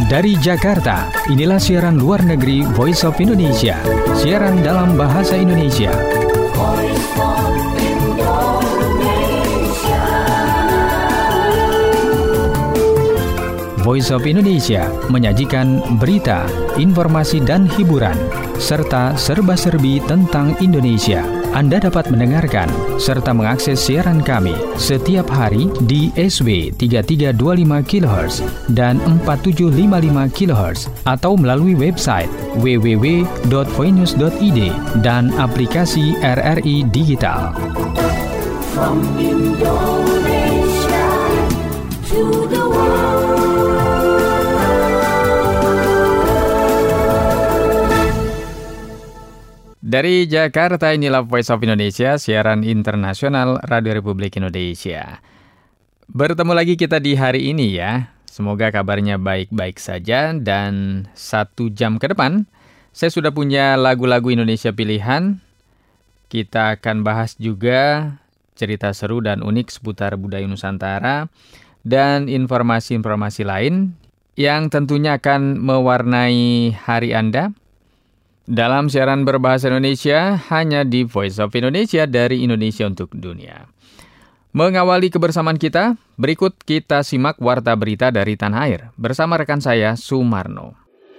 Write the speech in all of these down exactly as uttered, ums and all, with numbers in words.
Dari Jakarta, inilah siaran luar negeri Voice of Indonesia. Siaran dalam bahasa Indonesia. Voice of Indonesia. Voice of Indonesia menyajikan berita, informasi dan hiburan, serta serba-serbi tentang Indonesia. Anda dapat mendengarkan serta mengakses siaran kami setiap hari di S W tiga tiga dua lima kilohertz dan empat tujuh lima lima kilohertz atau melalui website w w w dot voinews dot i d dan aplikasi R R I Digital. From Indonesia to the world. Dari Jakarta, inilah Voice of Indonesia, siaran internasional Radio Republik Indonesia. Bertemu lagi kita di hari ini ya. Semoga kabarnya baik-baik saja. Dan satu jam ke depan, saya sudah punya lagu-lagu Indonesia pilihan. Kita akan bahas juga cerita seru dan unik seputar budaya Nusantara. Dan informasi-informasi lain yang tentunya akan mewarnai hari Anda. Dalam siaran berbahasa Indonesia, hanya di Voice of Indonesia dari Indonesia untuk dunia. Mengawali kebersamaan kita, berikut kita simak warta berita dari Tanah Air bersama rekan saya, Sumarno.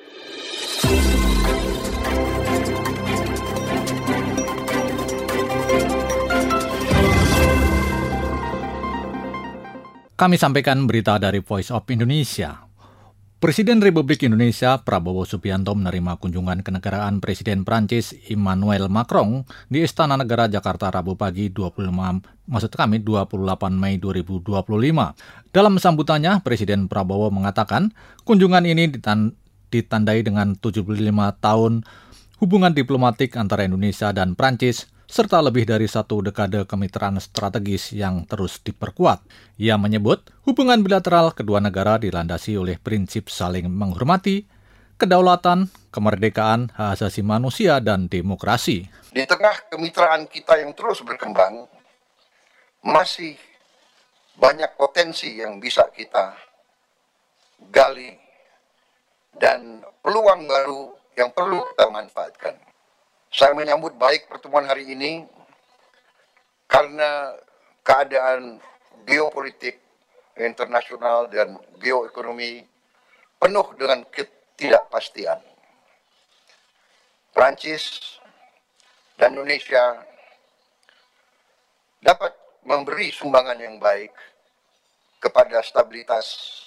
Kami sampaikan berita dari Voice of Indonesia. Presiden Republik Indonesia Prabowo Subianto menerima kunjungan kenegaraan Presiden Prancis Emmanuel Macron di Istana Negara Jakarta Rabu pagi dua puluh lima maksud kami dua puluh delapan Mei dua ribu dua puluh lima. Dalam sambutannya, Presiden Prabowo mengatakan kunjungan ini ditan- ditandai dengan tujuh puluh lima tahun hubungan diplomatik antara Indonesia dan Prancis serta lebih dari satu dekade kemitraan strategis yang terus diperkuat. Ia menyebut hubungan bilateral kedua negara dilandasi oleh prinsip saling menghormati, kedaulatan, kemerdekaan, hak asasi manusia, dan demokrasi. Di tengah kemitraan kita yang terus berkembang, masih banyak potensi yang bisa kita gali dan peluang baru yang perlu kita manfaatkan. Saya menyambut baik pertemuan hari ini karena keadaan geopolitik internasional dan geoekonomi penuh dengan ketidakpastian. Prancis dan Indonesia dapat memberi sumbangan yang baik kepada stabilitas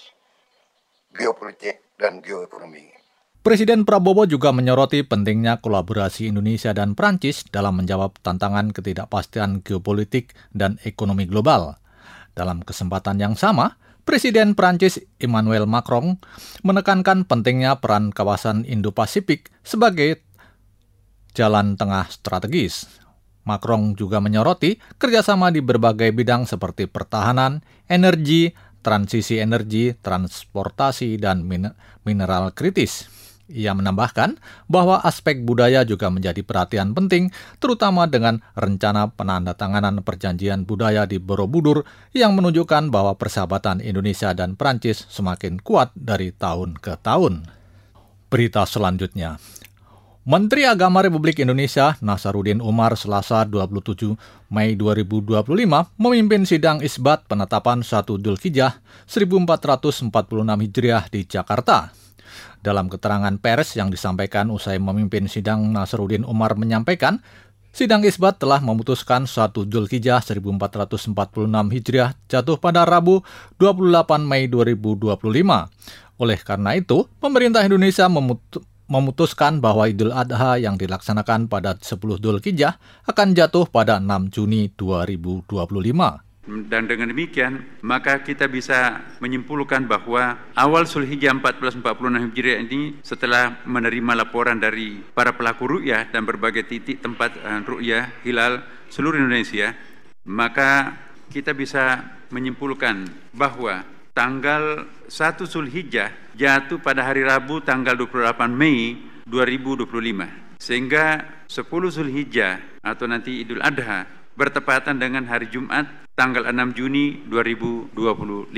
geopolitik dan geoekonomi. Presiden Prabowo juga menyoroti pentingnya kolaborasi Indonesia dan Prancis dalam menjawab tantangan ketidakpastian geopolitik dan ekonomi global. Dalam kesempatan yang sama, Presiden Prancis Emmanuel Macron menekankan pentingnya peran kawasan Indo-Pasifik sebagai jalan tengah strategis. Macron juga menyoroti kerjasama di berbagai bidang seperti pertahanan, energi, transisi energi, transportasi, dan min- mineral kritis. Ia menambahkan bahwa aspek budaya juga menjadi perhatian penting, terutama dengan rencana penandatanganan perjanjian budaya di Borobudur yang menunjukkan bahwa persahabatan Indonesia dan Prancis semakin kuat dari tahun ke tahun. Berita selanjutnya. Menteri Agama Republik Indonesia Nasaruddin Umar Selasa dua puluh tujuh Mei dua ribu dua puluh lima memimpin sidang isbat penetapan satu Dzulhijjah seribu empat ratus empat puluh enam Hijriah di Jakarta. Dalam keterangan pers yang disampaikan usai memimpin sidang, Nasaruddin Umar menyampaikan, sidang isbat telah memutuskan satu Dzulhijjah seribu empat ratus empat puluh enam Hijriah jatuh pada Rabu dua puluh delapan Mei dua ribu dua puluh lima. Oleh karena itu, pemerintah Indonesia memutuskan memutuskan bahwa Idul Adha yang dilaksanakan pada sepuluh Dzulhijjah akan jatuh pada enam Juni dua ribu dua puluh lima. Dan dengan demikian, maka kita bisa menyimpulkan bahwa awal Dzulhijjah seribu empat ratus empat puluh enam Hijriah ini setelah menerima laporan dari para pelaku ru'yah dan berbagai titik tempat ru'yah hilal seluruh Indonesia, maka kita bisa menyimpulkan bahwa tanggal satu Dzulhijjah jatuh pada hari Rabu tanggal dua puluh delapan Mei dua ribu dua puluh lima. Sehingga sepuluh Dzulhijjah atau nanti Idul Adha bertepatan dengan hari Jumat tanggal enam Juni dua ribu dua puluh lima.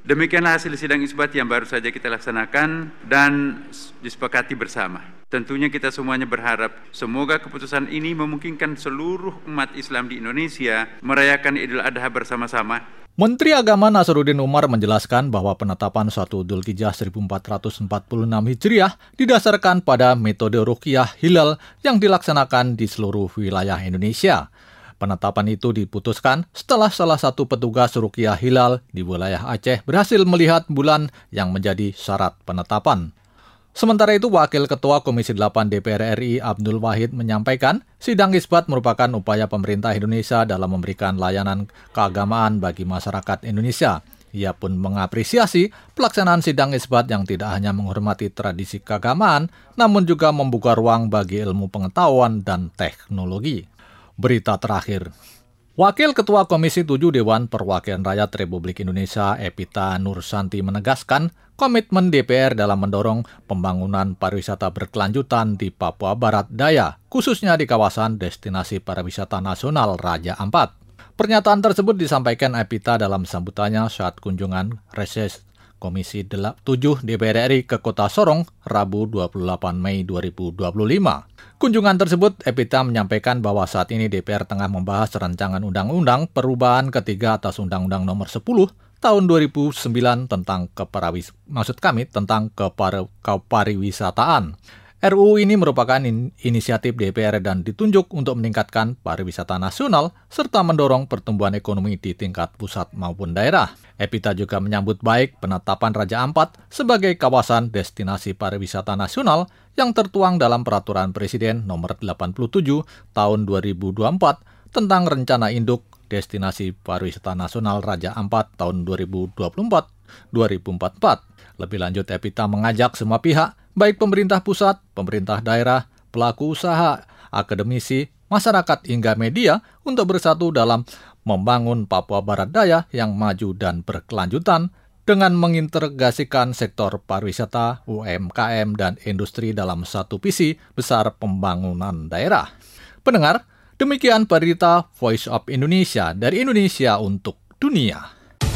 Demikianlah hasil sidang isbat yang baru saja kita laksanakan dan disepakati bersama. Tentunya kita semuanya berharap semoga keputusan ini memungkinkan seluruh umat Islam di Indonesia merayakan Idul Adha bersama-sama. Menteri Agama Nasaruddin Umar menjelaskan bahwa penetapan satu Dzulhijjah seribu empat ratus empat puluh enam Hijriah didasarkan pada metode ruqyah hilal yang dilaksanakan di seluruh wilayah Indonesia. Penetapan itu diputuskan setelah salah satu petugas ruqyah hilal di wilayah Aceh berhasil melihat bulan yang menjadi syarat penetapan. Sementara itu, Wakil Ketua Komisi delapan D P R R I Abdul Wahid menyampaikan, sidang isbat merupakan upaya pemerintah Indonesia dalam memberikan layanan keagamaan bagi masyarakat Indonesia. Ia pun mengapresiasi pelaksanaan sidang isbat yang tidak hanya menghormati tradisi keagamaan, namun juga membuka ruang bagi ilmu pengetahuan dan teknologi. Berita terakhir. Wakil Ketua Komisi tujuh Dewan Perwakilan Rakyat Republik Indonesia Epita Nursanti menegaskan komitmen D P R dalam mendorong pembangunan pariwisata berkelanjutan di Papua Barat Daya, khususnya di kawasan destinasi pariwisata nasional Raja Ampat. Pernyataan tersebut disampaikan Epita dalam sambutannya saat kunjungan reses Komisi tujuh D P R R I ke Kota Sorong, Rabu dua puluh delapan Mei dua ribu dua puluh lima. Kunjungan tersebut, Epita menyampaikan bahwa saat ini D P R tengah membahas rancangan undang-undang perubahan ketiga atas Undang-Undang Nomor sepuluh Tahun dua ribu sembilan tentang keparawis maksud kami tentang kepar kepariwisataan. R U U ini merupakan in inisiatif D P R dan ditunjuk untuk meningkatkan pariwisata nasional serta mendorong pertumbuhan ekonomi di tingkat pusat maupun daerah. Epita juga menyambut baik penetapan Raja Ampat sebagai kawasan destinasi pariwisata nasional yang tertuang dalam Peraturan Presiden Nomor delapan puluh tujuh Tahun dua ribu dua puluh empat tentang Rencana Induk Destinasi Pariwisata Nasional Raja Ampat tahun dua ribu dua puluh empat sampai dua ribu empat puluh empat. Lebih lanjut, Epita mengajak semua pihak, baik pemerintah pusat, pemerintah daerah, pelaku usaha, akademisi, masyarakat hingga media untuk bersatu dalam membangun Papua Barat Daya yang maju dan berkelanjutan dengan mengintegrasikan sektor pariwisata, U M K M, dan industri dalam satu visi besar pembangunan daerah. Pendengar, demikian berita Voice of Indonesia dari Indonesia untuk dunia.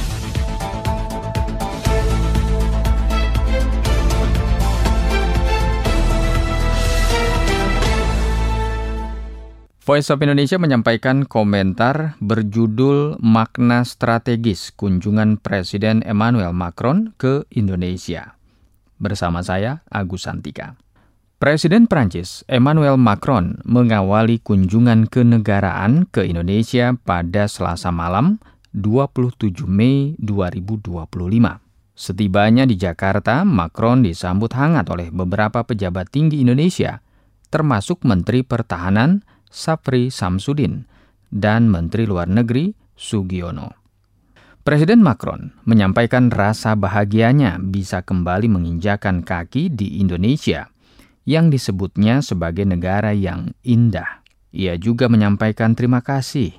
Voice of Indonesia menyampaikan komentar berjudul Makna Strategis Kunjungan Presiden Emmanuel Macron ke Indonesia. Bersama saya, Agus Santika. Presiden Prancis Emmanuel Macron mengawali kunjungan kenegaraan ke Indonesia pada Selasa malam dua puluh tujuh Mei dua ribu dua puluh lima. Setibanya di Jakarta, Macron disambut hangat oleh beberapa pejabat tinggi Indonesia, termasuk Menteri Pertahanan Safri Samsudin dan Menteri Luar Negeri Sugiono. Presiden Macron menyampaikan rasa bahagianya bisa kembali menginjakan kaki di Indonesia yang disebutnya sebagai negara yang indah. Ia juga menyampaikan terima kasih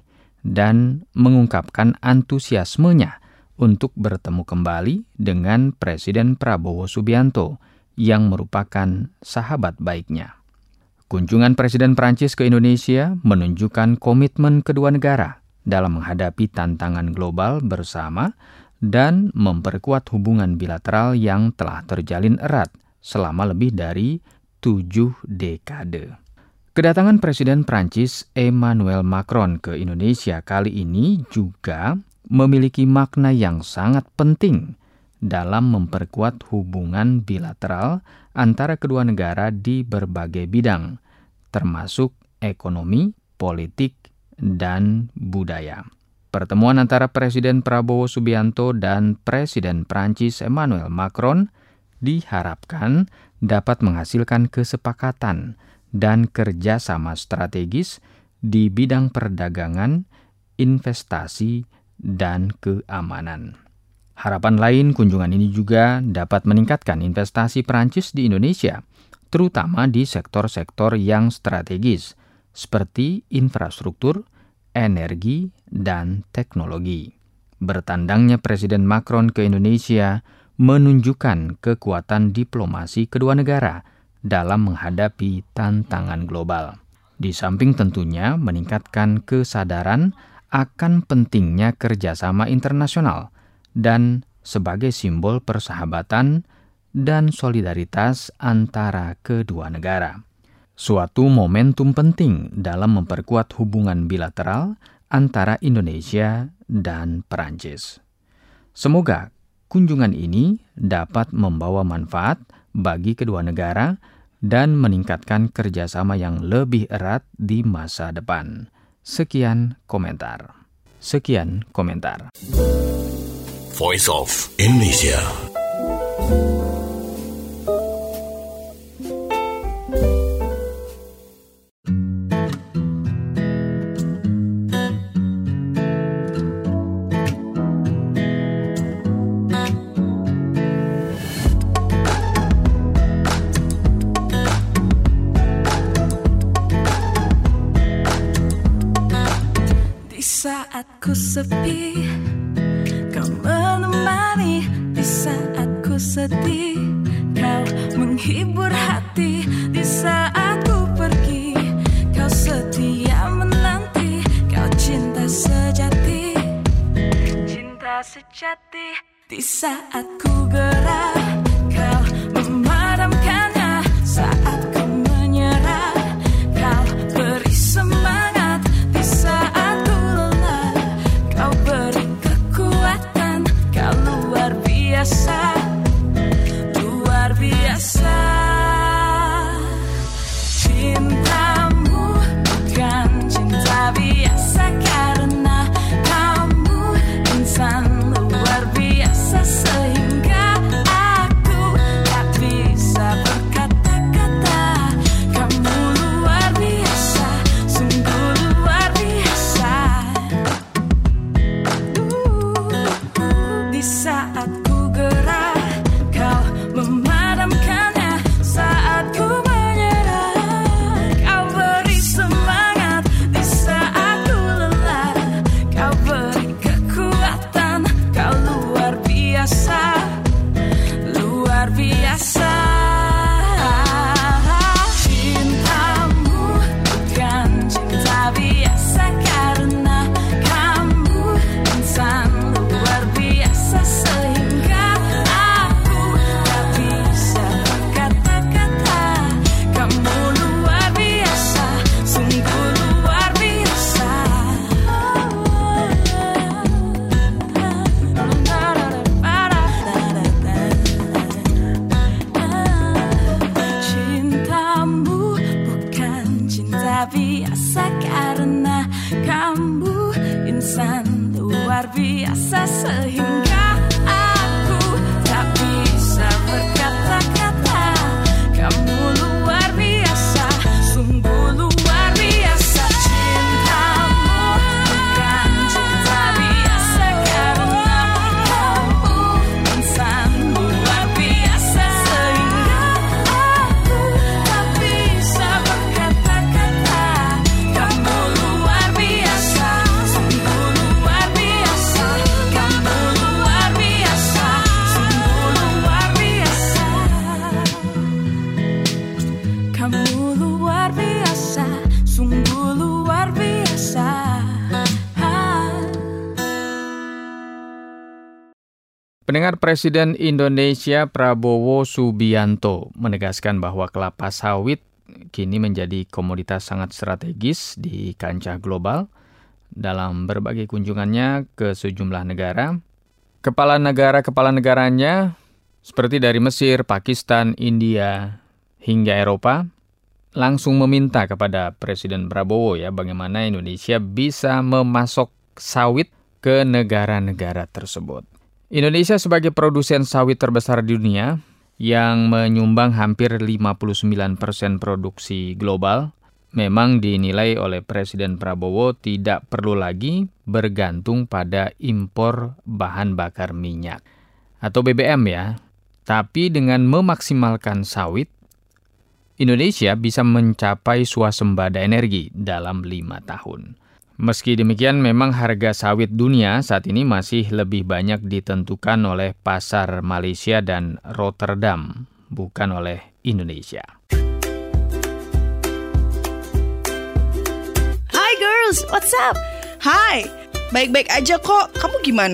dan mengungkapkan antusiasmenya untuk bertemu kembali dengan Presiden Prabowo Subianto yang merupakan sahabat baiknya. Kunjungan Presiden Prancis ke Indonesia menunjukkan komitmen kedua negara dalam menghadapi tantangan global bersama dan memperkuat hubungan bilateral yang telah terjalin erat selama lebih dari tujuh dekade. Kedatangan Presiden Prancis Emmanuel Macron ke Indonesia kali ini juga memiliki makna yang sangat penting dalam memperkuat hubungan bilateral antara kedua negara di berbagai bidang, termasuk ekonomi, politik, dan budaya. Pertemuan antara Presiden Prabowo Subianto dan Presiden Prancis Emmanuel Macron diharapkan dapat menghasilkan kesepakatan dan kerjasama strategis di bidang perdagangan, investasi, dan keamanan. Harapan lain kunjungan ini juga dapat meningkatkan investasi Prancis di Indonesia, terutama di sektor-sektor yang strategis, seperti infrastruktur, energi, dan teknologi. Bertandangnya Presiden Macron ke Indonesia menunjukkan kekuatan diplomasi kedua negara dalam menghadapi tantangan global. Di samping tentunya meningkatkan kesadaran akan pentingnya kerjasama internasional dan sebagai simbol persahabatan dan solidaritas antara kedua negara. Suatu momentum penting dalam memperkuat hubungan bilateral antara Indonesia dan Perancis. Semoga kunjungan ini dapat membawa manfaat bagi kedua negara dan meningkatkan kerjasama yang lebih erat di masa depan. Sekian komentar. Sekian komentar. Voice of Indonesia. Saat ku sepi, kau menemani. Di saat ku sedih, kau menghibur hati. Di saat ku pergi, kau setia menanti. Kau cinta sejati, cinta sejati. Di saat ku gerah, kau memadamkannya. Saat ku menyerah, kau beri semangat. Di saat luar biasa, cintamu bukan cinta biasa, karena kamu insan luar biasa, sehingga aku tak bisa berkata-kata. Kamu luar biasa, sungguh luar biasa. uh, Di saat biasa, karena kamu insan luar biasa, sehingga aku tak bisa berkata-kata. Kamu luar biasa, sungguh luar biasa. Cintamu bukan cinta biasa, karena kamu insan luar biasa, sehingga aku tak bisa berkata-kata. Kamu luar biasa, sungguh luar biasa. Kamu luar biasa, sungguh luar biasa. Kamu luar biasa, sungguh luar biasa. Pendengar, Presiden Indonesia Prabowo Subianto menegaskan bahwa kelapa sawit kini menjadi komoditas sangat strategis di kancah global. Dalam berbagai kunjungannya ke sejumlah negara, kepala negara-kepala negaranya seperti dari Mesir, Pakistan, India, hingga Eropa langsung meminta kepada Presiden Prabowo ya bagaimana Indonesia bisa memasok sawit ke negara-negara tersebut. Indonesia sebagai produsen sawit terbesar di dunia yang menyumbang hampir lima puluh sembilan persen produksi global, memang dinilai oleh Presiden Prabowo tidak perlu lagi bergantung pada impor bahan bakar minyak atau B B M ya. Tapi dengan memaksimalkan sawit, Indonesia bisa mencapai swasembada energi dalam lima tahun. Meski demikian, memang harga sawit dunia saat ini masih lebih banyak ditentukan oleh pasar Malaysia dan Rotterdam, bukan oleh Indonesia. Hi girls, what's up? Hai, baik-baik aja kok. Kamu gimana?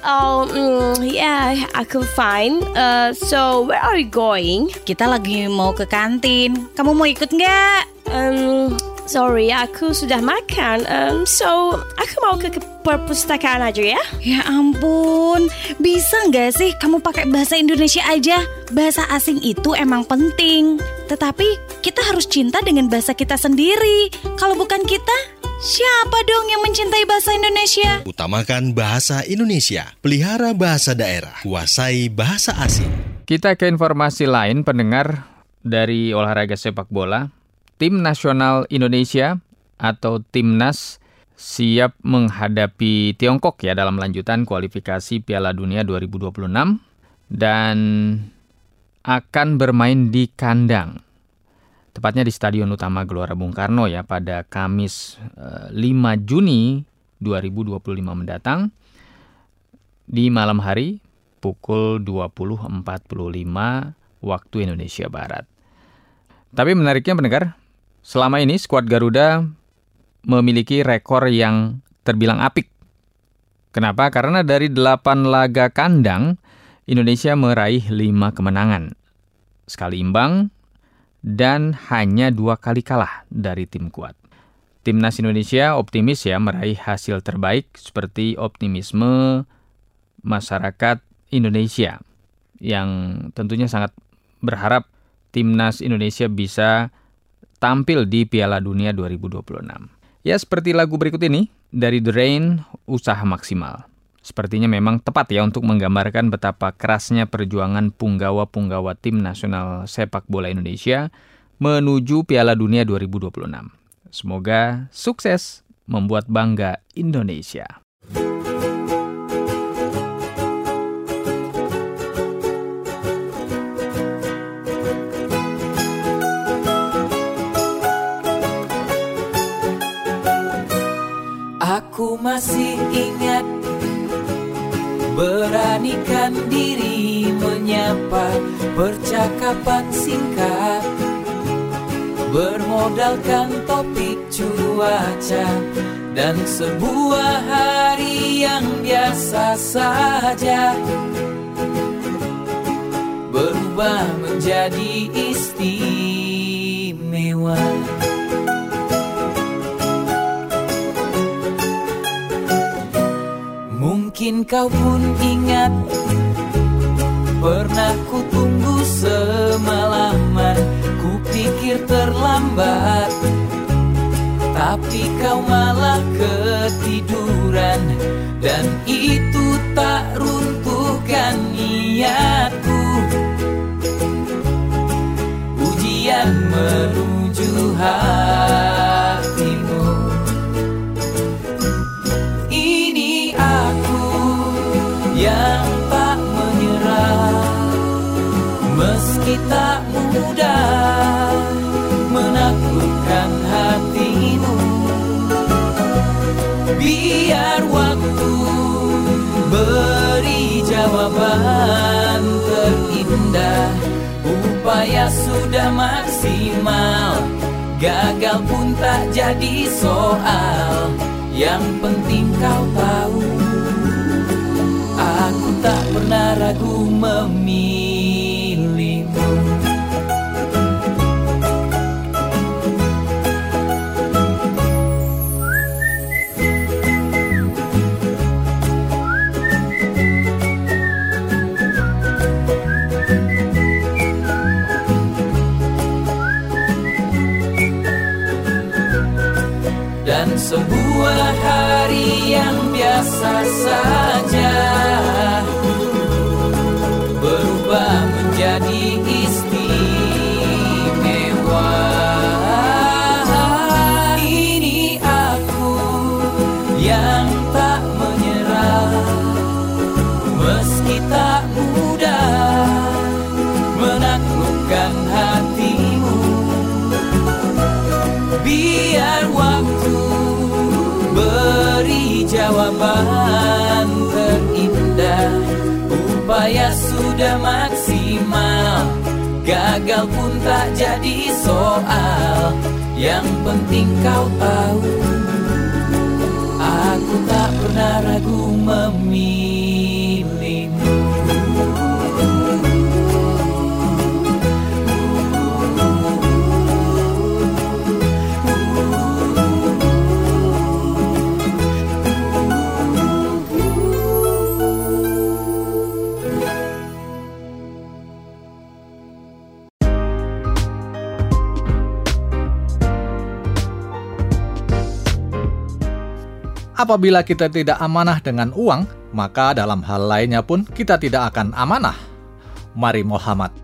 Oh, mm, yeah, aku fine. Uh, so, where are you going? Kita lagi mau ke kantin. Kamu mau ikut nggak? Um, sorry, aku sudah makan. Um, so, aku mau ke, ke perpustakaan aja ya. Ya ampun, bisa nggak sih kamu pakai bahasa Indonesia aja? Bahasa asing itu emang penting. Tetapi kita harus cinta dengan bahasa kita sendiri. Kalau bukan kita, siapa dong yang mencintai bahasa Indonesia? Utamakan bahasa Indonesia, pelihara bahasa daerah, kuasai bahasa asing. Kita ke informasi lain, pendengar, dari olahraga sepak bola. Tim Nasional Indonesia atau Timnas siap menghadapi Tiongkok ya dalam lanjutan kualifikasi Piala Dunia dua ribu dua puluh enam dan akan bermain di kandang. Tepatnya di Stadion Utama Gelora Bung Karno ya pada Kamis lima Juni dua ribu dua puluh lima mendatang di malam hari pukul dua puluh empat puluh lima waktu Indonesia Barat. Tapi menariknya pendengar, selama ini skuad Garuda memiliki rekor yang terbilang apik. Kenapa? Karena dari delapan laga kandang Indonesia meraih lima kemenangan, sekali imbang, dan hanya dua kali kalah dari tim kuat. Timnas Indonesia optimis ya meraih hasil terbaik seperti optimisme masyarakat Indonesia yang tentunya sangat berharap Timnas Indonesia bisa tampil di Piala Dunia dua ribu dua puluh enam. Ya seperti lagu berikut ini dari The Rain, Usaha Maksimal. Sepertinya memang tepat ya untuk menggambarkan betapa kerasnya perjuangan punggawa-punggawa tim nasional sepak bola Indonesia menuju Piala Dunia dua ribu dua puluh enam. Semoga sukses membuat bangga Indonesia. Aku masih ingat, beranikan diri menyapa percakapan singkat, bermodalkan topik cuaca dan sebuah hari yang biasa saja berubah menjadi istimewa. Mungkin kau pun ingat, pernah ku tunggu semalaman, ku pikir terlambat, tapi kau malah ketiduran, dan itu tak runtuhkan niatku. Ujian menuju hatimu. Ini aku yang tak menyerah, meski tak mudah menaklukkan hatimu. Biar waktu beri jawaban terindah, upaya sudah maksimal, gagal pun tak jadi soal. Yang penting kau tahu, aku tak pernah ragu memilihmu. Dan sebuah hari yang biasa saja berubah menjadi istimewa. Ini aku yang tak menyerah, meski tak mudah menaklukkan hatimu. Biar waktu beri jawaban terindah, upaya sudah maksimal, gagal pun tak jadi soal. Yang penting kau tahu, aku tak pernah ragu memilih. Apabila kita tidak amanah dengan uang, maka dalam hal lainnya pun kita tidak akan amanah. Mari Muhammad.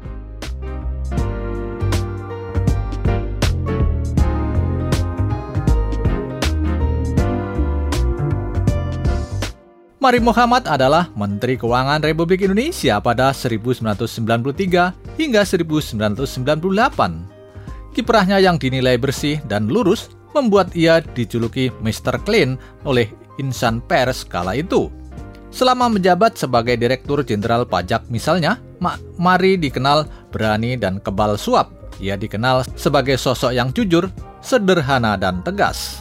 Mari Muhammad adalah Menteri Keuangan Republik Indonesia pada seribu sembilan ratus sembilan puluh tiga hingga seribu sembilan ratus sembilan puluh delapan. Kiprahnya yang dinilai bersih dan lurus membuat ia dijuluki mister Clean oleh insan pers kala itu. Selama menjabat sebagai Direktur Jenderal Pajak misalnya, Ma- Mari dikenal berani dan kebal suap. Ia dikenal sebagai sosok yang jujur, sederhana dan tegas.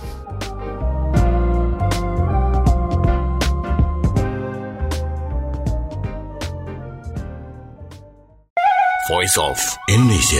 Voice of Indonesia.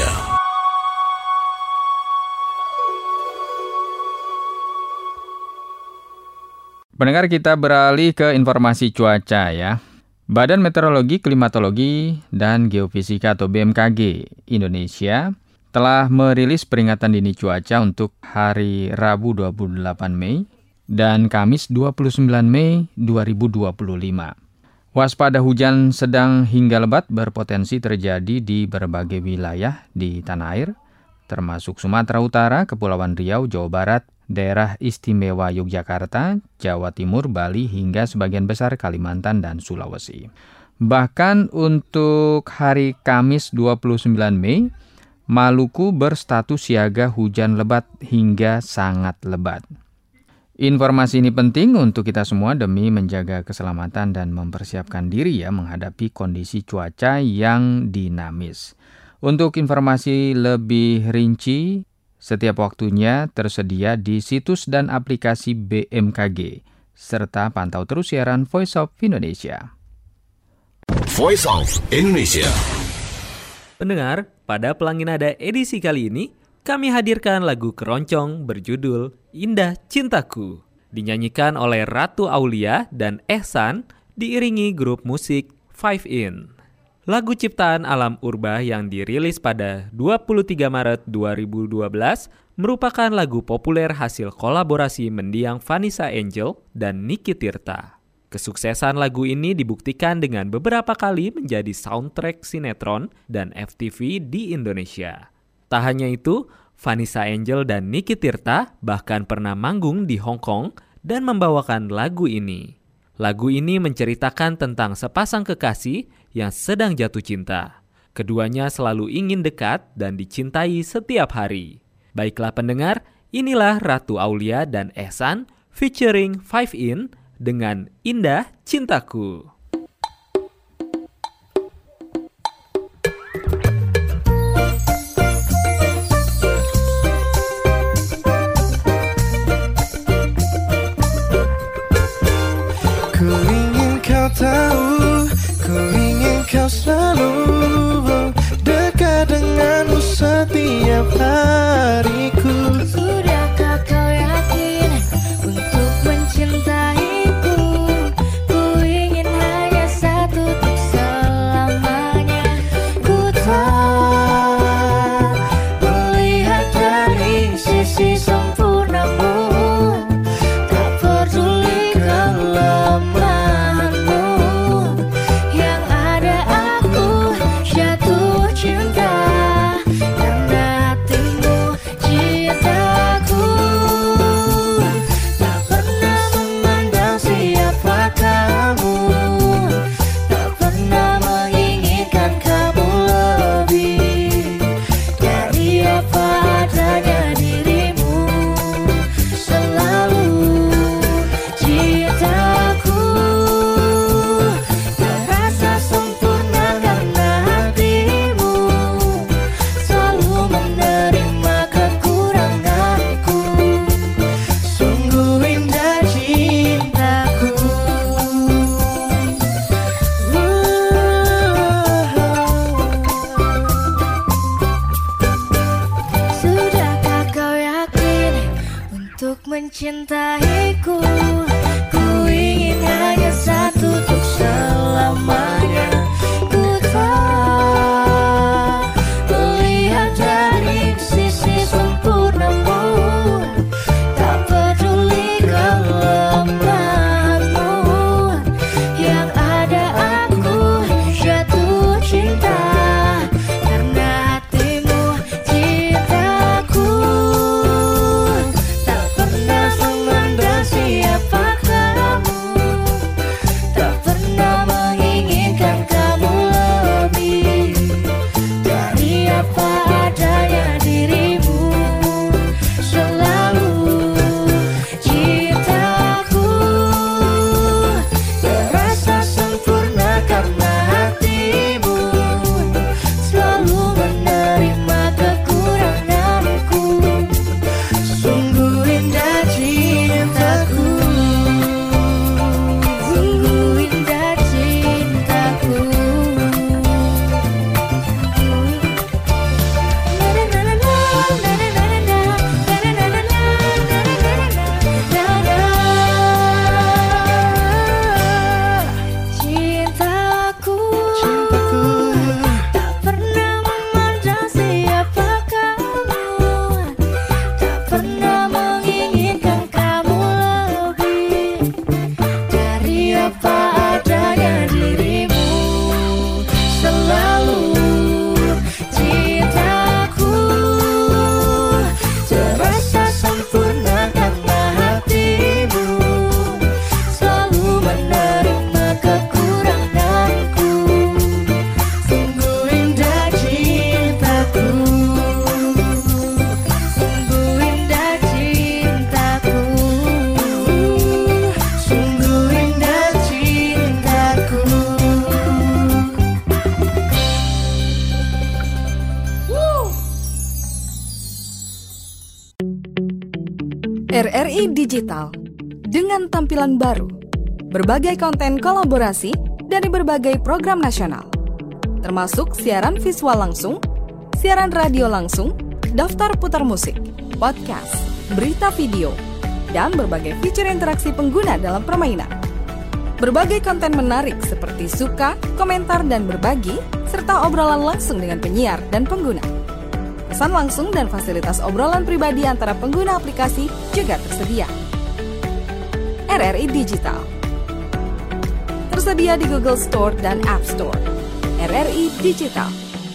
Pendengar, kita beralih ke informasi cuaca ya. Badan Meteorologi, Klimatologi, dan Geofisika atau B M K G Indonesia telah merilis peringatan dini cuaca untuk hari Rabu dua puluh delapan Mei dan Kamis dua puluh sembilan Mei dua ribu dua puluh lima. Waspada hujan sedang hingga lebat berpotensi terjadi di berbagai wilayah di tanah air, termasuk Sumatera Utara, Kepulauan Riau, Jawa Barat, Daerah Istimewa Yogyakarta, Jawa Timur, Bali, hingga sebagian besar Kalimantan dan Sulawesi. Bahkan untuk hari Kamis dua puluh sembilan Mei, Maluku berstatus siaga hujan lebat hingga sangat lebat. Informasi ini penting untuk kita semua demi menjaga keselamatan dan mempersiapkan diri ya menghadapi kondisi cuaca yang dinamis. Untuk informasi lebih rinci, setiap waktunya tersedia di situs dan aplikasi B M K G, serta pantau terus siaran Voice of Indonesia. Voice of Indonesia. Pendengar, pada Pelangi Nada edisi kali ini, kami hadirkan lagu keroncong berjudul Indah Cintaku, dinyanyikan oleh Ratu Aulia dan Ehsan, diiringi grup musik Five In. Lagu ciptaan Alam Urba yang dirilis pada dua puluh tiga Maret dua ribu dua belas merupakan lagu populer hasil kolaborasi mendiang Vanessa Angel dan Niki Tirta. Kesuksesan lagu ini dibuktikan dengan beberapa kali menjadi soundtrack sinetron dan F T V di Indonesia. Tak hanya itu, Vanessa Angel dan Niki Tirta bahkan pernah manggung di Hong Kong dan membawakan lagu ini. Lagu ini menceritakan tentang sepasang kekasih yang sedang jatuh cinta. Keduanya selalu ingin dekat dan dicintai setiap hari. Baiklah pendengar, inilah Ratu Aulia dan Ehsan featuring Five In dengan Indah Cintaku. Ku ingin kau tahu, ku ingin kau selalu dekat denganmu setiap hariku. Sudahkah kau yakin untuk mencintaiku? Ku ingin hanya satu untuk selamanya. Ku tak melihat dari sisi sempurnamu, tak peduli kelemahanmu. Yang ada aku jatuh cinta karena hatimu cintaku. Tak pernah memandang siapa kamu, tak pernah menginginkan kamu lebih dari apa adanya dirimu. Selalu cintaku terasa sempurna karena hatimu selalu menerima kekuranganku. Sungguh indah cintaku. Sudahkah kau yakin untuk mencintaiku? Ku ingin hanya satu untuk selamanya. Ku tak melihat dari sisi sempurnamu, tak peduli kelemahanmu. R R I Digital dengan tampilan baru, berbagai konten kolaborasi dari berbagai program nasional, termasuk siaran visual langsung, siaran radio langsung, daftar putar musik, podcast, berita video, dan berbagai fitur interaksi pengguna dalam permainan. Berbagai konten menarik seperti suka, komentar, dan berbagi, serta obrolan langsung dengan penyiar dan pengguna. Pesan langsung dan fasilitas obrolan pribadi antara pengguna aplikasi juga tersedia. R R I Digital tersedia di Google Store dan App Store. R R I Digital.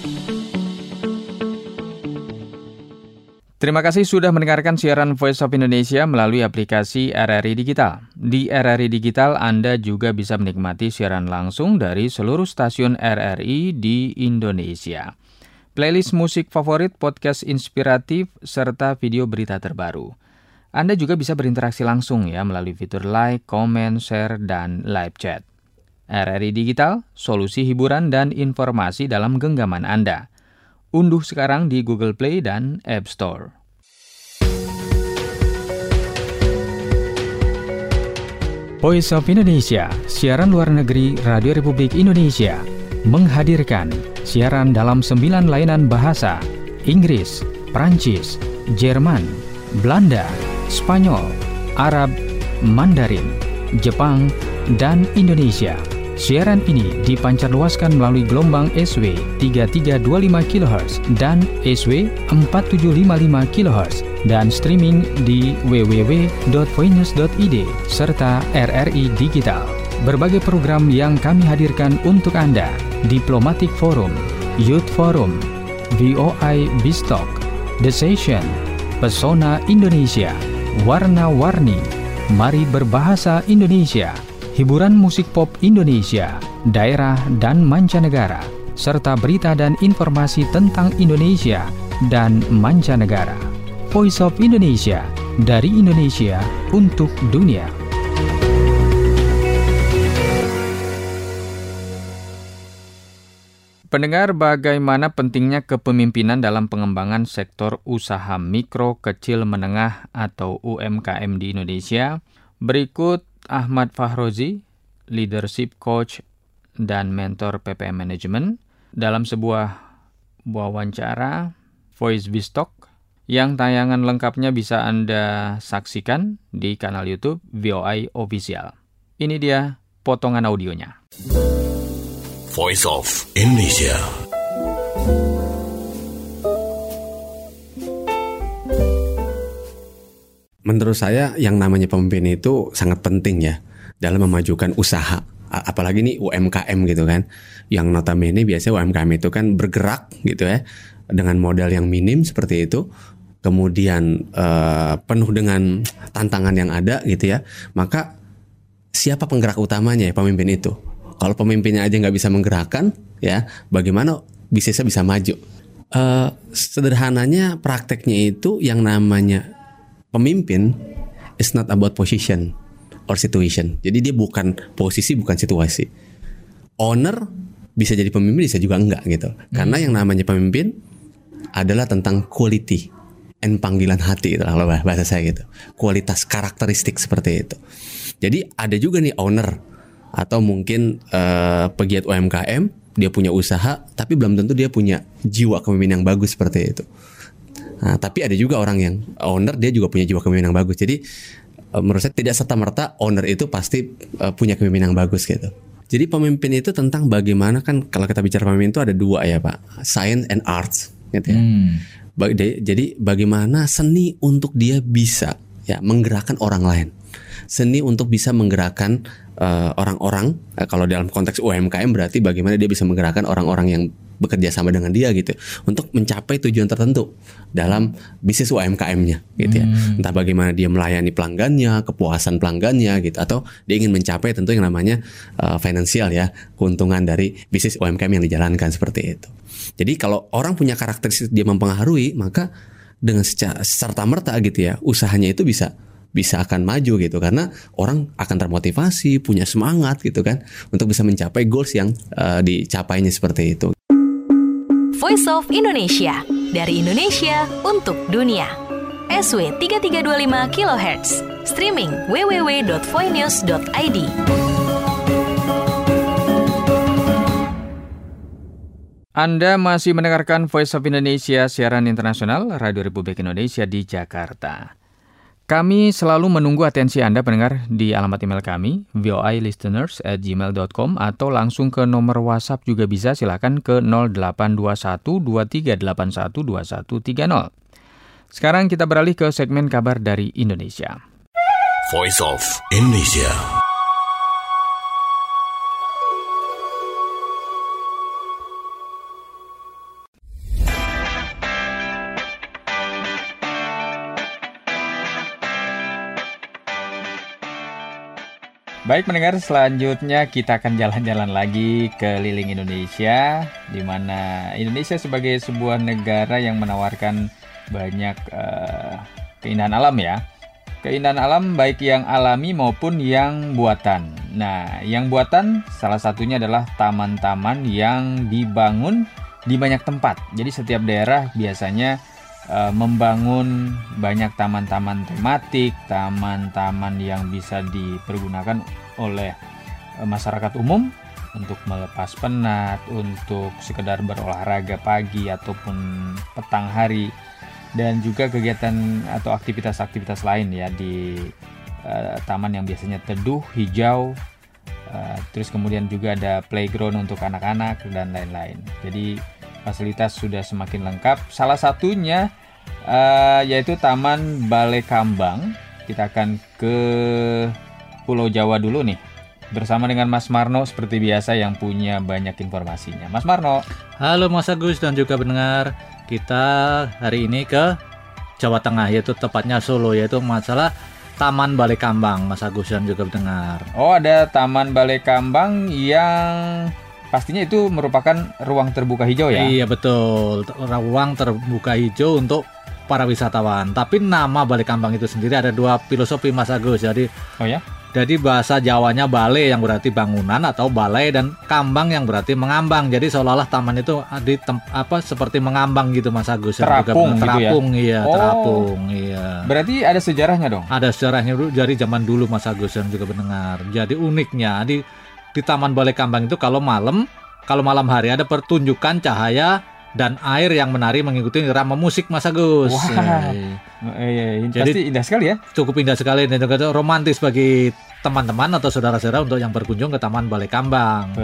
Terima kasih sudah mendengarkan siaran Voice of Indonesia melalui aplikasi R R I Digital. Di R R I Digital, Anda juga bisa menikmati siaran langsung dari seluruh stasiun R R I di Indonesia. Playlist musik favorit, podcast inspiratif, serta video berita terbaru. Anda juga bisa berinteraksi langsung ya melalui fitur like, comment, share, dan live chat. R R I Digital, solusi hiburan dan informasi dalam genggaman Anda. Unduh sekarang di Google Play dan App Store. Voice of Indonesia, siaran luar negeri Radio Republik Indonesia, menghadirkan siaran dalam sembilan layanan bahasa: Inggris, Prancis, Jerman, Belanda, Spanyol, Arab, Mandarin, Jepang, dan Indonesia. Siaran ini dipancarluaskan melalui gelombang S W tiga tiga dua lima kilohertz dan S W empat tujuh lima lima kilohertz dan streaming di w w w dot voinews dot i d serta R R I Digital. Berbagai program yang kami hadirkan untuk Anda: Diplomatic Forum, Youth Forum, V O I Bistalk, The Session, Pesona Indonesia, Warna-Warni, Mari Berbahasa Indonesia, hiburan musik pop Indonesia, daerah dan mancanegara, serta berita dan informasi tentang Indonesia dan mancanegara. Voice of Indonesia, dari Indonesia untuk dunia. Pendengar, bagaimana pentingnya kepemimpinan dalam pengembangan sektor usaha mikro, kecil, menengah atau U M K M di Indonesia? Berikut Ahmad Fahrozi, leadership coach dan mentor P P M Management, dalam sebuah wawancara Voice Bistalk yang tayangan lengkapnya bisa Anda saksikan di kanal YouTube V O I Official. Ini dia potongan audionya. Voice of Indonesia. Menurut saya yang namanya pemimpin itu sangat penting ya dalam memajukan usaha. Apalagi nih U M K M gitu kan. Yang notabene biasanya U M K M itu kan bergerak gitu ya dengan modal yang minim seperti itu. Kemudian uh, penuh dengan tantangan yang ada gitu ya. Maka siapa penggerak utamanya ya pemimpin itu? Kalau pemimpinnya aja nggak bisa menggerakkan, ya bagaimana bisnisnya bisa maju? Uh, sederhananya prakteknya itu yang namanya pemimpin is not about position or situation. Jadi dia bukan posisi, bukan situasi. Owner bisa jadi pemimpin, bisa juga enggak gitu. Hmm. Karena yang namanya pemimpin adalah tentang quality and panggilan hati, itu kalau bahasa saya gitu. Kualitas karakteristik seperti itu. Jadi ada juga nih owner atau mungkin uh, pegiat U M K M, dia punya usaha tapi belum tentu dia punya jiwa kepemimpinan yang bagus seperti itu. Nah, tapi ada juga orang yang owner, dia juga punya jiwa kepemimpinan yang bagus. Jadi uh, menurut saya tidak serta-merta owner itu pasti uh, punya kepemimpinan yang bagus gitu. Jadi pemimpin itu tentang bagaimana, kan kalau kita bicara pemimpin itu ada dua ya Pak, science and arts gitu ya. Hmm. Ba- jadi bagaimana seni untuk dia bisa ya menggerakkan orang lain. Seni untuk bisa menggerakkan uh, orang-orang, uh, kalau dalam konteks U M K M berarti bagaimana dia bisa menggerakkan orang-orang yang bekerja sama dengan dia gitu untuk mencapai tujuan tertentu dalam bisnis U M K M-nya gitu ya. Hmm. Entah bagaimana dia melayani pelanggannya, kepuasan pelanggannya gitu, atau dia ingin mencapai tentu yang namanya uh, finansial ya, keuntungan dari bisnis U M K M yang dijalankan seperti itu. Jadi kalau orang punya karakteristik dia mempengaruhi, maka dengan secara serta-merta gitu ya, usahanya itu bisa bisa akan maju gitu, karena orang akan termotivasi, punya semangat gitu kan untuk bisa mencapai goals yang uh, dicapainya seperti itu. Voice of Indonesia, dari Indonesia untuk dunia. S W tiga tiga dua lima kilohertz. Streaming w w w dot voinews dot i d. Anda masih mendengarkan Voice of Indonesia, siaran internasional Radio Republik Indonesia di Jakarta. Kami selalu menunggu atensi Anda pendengar di alamat email kami, voilisteners at gmail dot com, atau langsung ke nomor WhatsApp juga bisa, silakan ke nol delapan dua satu dua tiga delapan satu dua satu tiga nol. Sekarang kita beralih ke segmen kabar dari Indonesia. Voice of Indonesia. Baik pendengar, selanjutnya kita akan jalan-jalan lagi keliling Indonesia, di mana Indonesia sebagai sebuah negara yang menawarkan banyak uh, keindahan alam ya. Keindahan alam baik yang alami maupun yang buatan. Nah, yang buatan salah satunya adalah taman-taman yang dibangun di banyak tempat. Jadi setiap daerah biasanya uh, membangun banyak taman-taman tematik, taman-taman yang bisa dipergunakan oleh uh, masyarakat umum untuk melepas penat, untuk sekedar berolahraga pagi ataupun petang hari, dan juga kegiatan atau aktivitas-aktivitas lain ya di uh, taman yang biasanya teduh, hijau, uh, terus kemudian juga ada playground untuk anak-anak dan lain-lain. Jadi fasilitas sudah semakin lengkap. Salah satunya uh, yaitu Taman Balai Kambang. Kita akan ke Pulau Jawa dulu nih, bersama dengan Mas Marno seperti biasa yang punya banyak informasinya. Mas Marno. Halo Mas Agus dan juga pendengar. Kita hari ini ke Jawa Tengah, yaitu tepatnya Solo, yaitu masalah Taman Balai Kambang, Mas Agus dan juga pendengar. Oh, ada Taman Balai Kambang yang pastinya itu merupakan ruang terbuka hijau ya? Iya betul, ruang terbuka hijau untuk para wisatawan. Tapi nama Balai Kambang itu sendiri ada dua filosofi Mas Agus. Jadi, oh ya? Jadi bahasa Jawanya balai yang berarti bangunan atau balai, dan kambang yang berarti mengambang. Jadi seolah-olah taman itu di tem- apa seperti mengambang gitu Mas Agus. Terapung, juga, terapung gitu iya, ya? Oh, terapung iya. Berarti ada sejarahnya dong? Ada sejarahnya dulu dari zaman dulu Mas Agus dan juga pendengar. Jadi uniknya di di Taman Balai Kambang itu kalau malam, kalau malam hari ada pertunjukan cahaya dan air yang menari mengikuti irama musik Mas Agus. Wah, eh, eh, jadi pasti indah sekali ya. Cukup indah sekali dan juga romantis bagi teman-teman atau saudara-saudara untuk yang berkunjung ke Taman Balai Kambang.